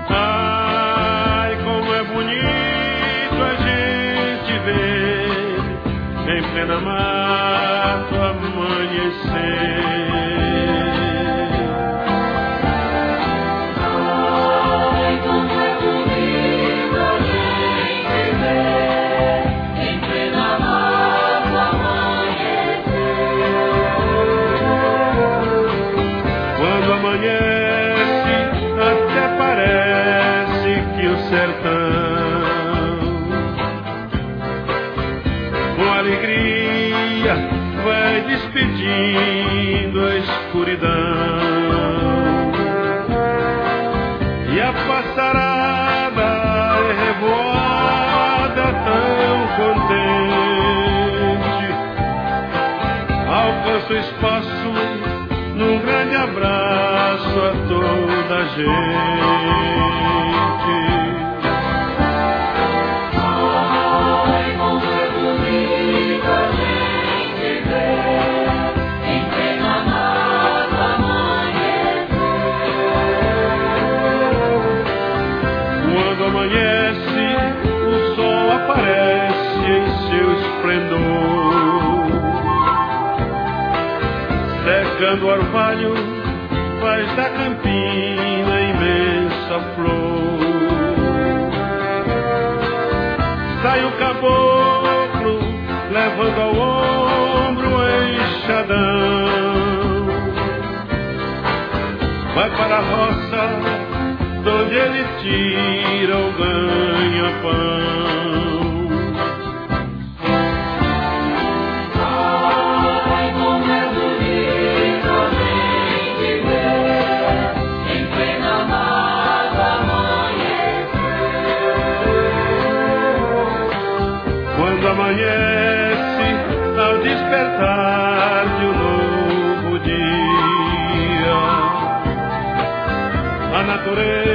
Ai, como é bonito a gente ver em plena mato amanhecer. Ai, como é bonito a gente ver em plena mato amanhecer. Quando amanhece, até parece que o sertão, com alegria, vai despedindo a escuridão. E a passarada é revoada tão contente, alcança o espaço num grande abraço a toda a gente. Ai, como é bonito a gente ver em plena mato amanhecer. Quando amanhece, o sol aparece em seu esplendor, secando o orvalho, faz da campina imensa flor. Sai o caboclo, levando ao ombro o enxadão, vai para a roça, donde ele tira o ganha-pão. Ai, como é bonito a gente ver em plena mato amanhecer. Quando amanhece, ao despertar de um novo dia, a natureza